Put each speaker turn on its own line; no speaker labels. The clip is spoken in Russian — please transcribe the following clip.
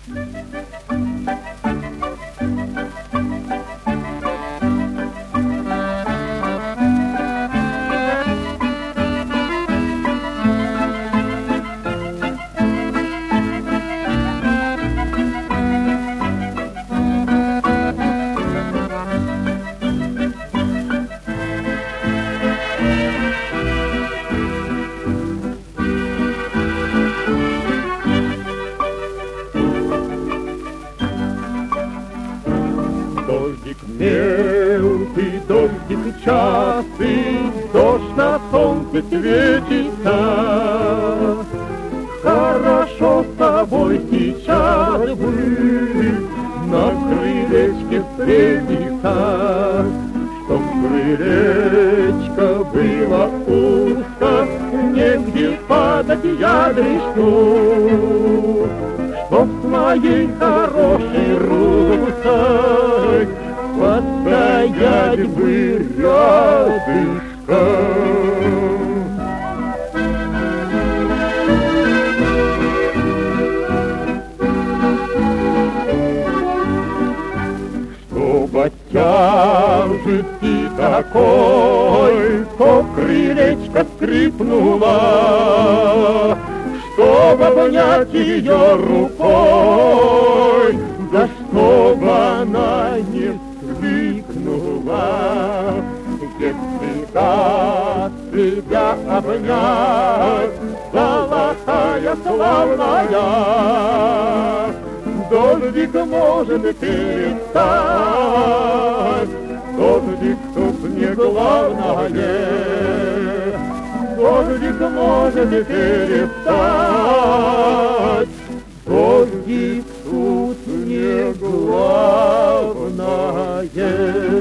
Дождик мелкий, дождик частый, дождь на солнце светится. Хорошо с тобой сейчас быть, на крылечке встретиться. Чтоб крылечко было узко, негде падать я грешну. Чтоб с моей хорошей русой постоять бы рядышком. Чтоб от тяжести такой, то крылечко скрипнуло, чтоб обнять ее рукой, да чтоб она не вскрикнула. Если даст тебя обнять, золотая славная, дождик может перестать, дождик тут не главное. Дождик может перестать, дождик тут не главное.